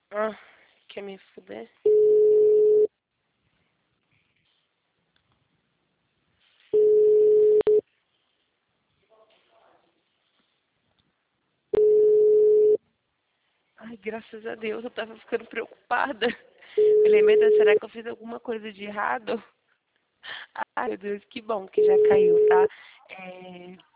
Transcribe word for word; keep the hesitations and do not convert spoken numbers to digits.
Ah, quer me fuder? Ai, graças a Deus, eu tava ficando preocupada. Falei, meu Deus, será que eu fiz alguma coisa de errado? Ai, meu Deus, que bom que já caiu, tá? É,